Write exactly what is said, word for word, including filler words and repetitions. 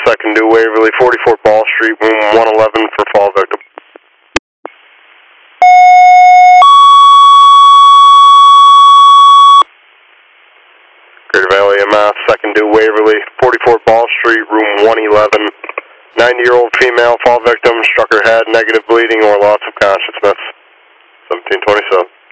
second due Waverly, forty-four Ball Street, room one eleven for fall victim. Greater Valley M F, second due Waverly, forty-four Ball Street, room one eleven. ninety-year-old female fall victim, struck her head, negative bleeding or loss of consciousness. seventeen twenty-seven.